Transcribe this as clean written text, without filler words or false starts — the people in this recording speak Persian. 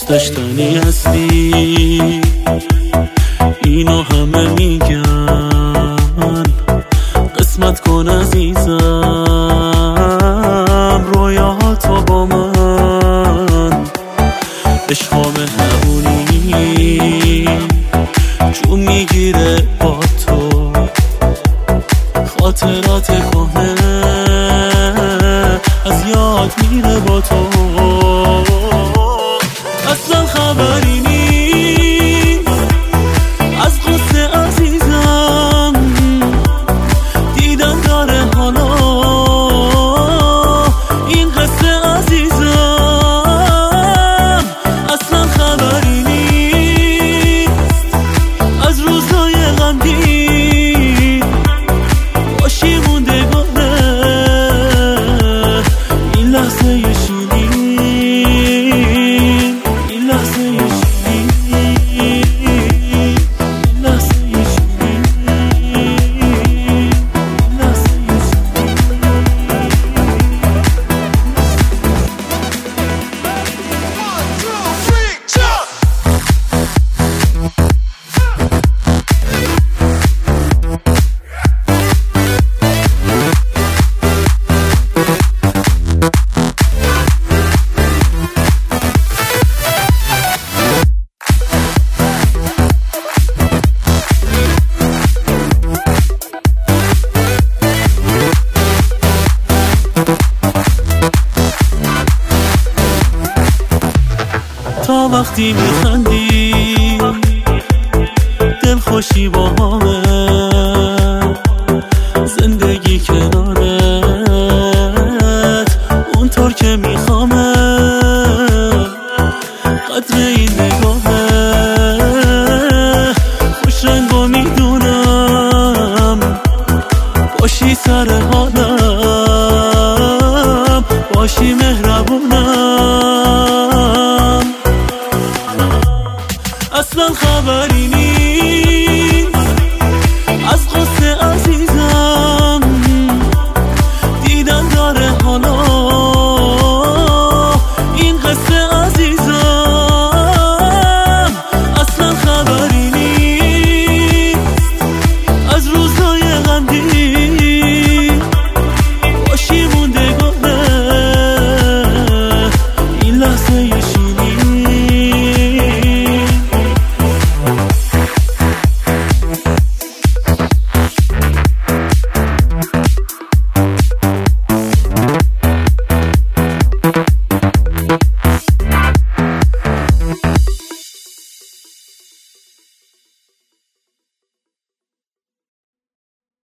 دوست داشتنی هستی، اینو همه میگن. قسمت کن عزیزم رویاهاتو با من. عشقا مهربونی جون میگیره با تو، خاطرات کهنه از یاد میره با تو. اصلا خبری نیست از قصه عزیزم، دیدن داره حالا این قصه عزیزم. اصلا خبری نیست از روزای غمگین، باشی موندگاره این لحظه شیرین، این لحظه شیرین، این لحظه شیرین، این لحظه تا وقتی میخندی دل خوشی با همه، زندگی کنارت اونطور که میخوامه. قدر این نگاهه خوش رنگ و میدونم، باشی سر حالم، باشی مهربونم. اصلا خبری نیست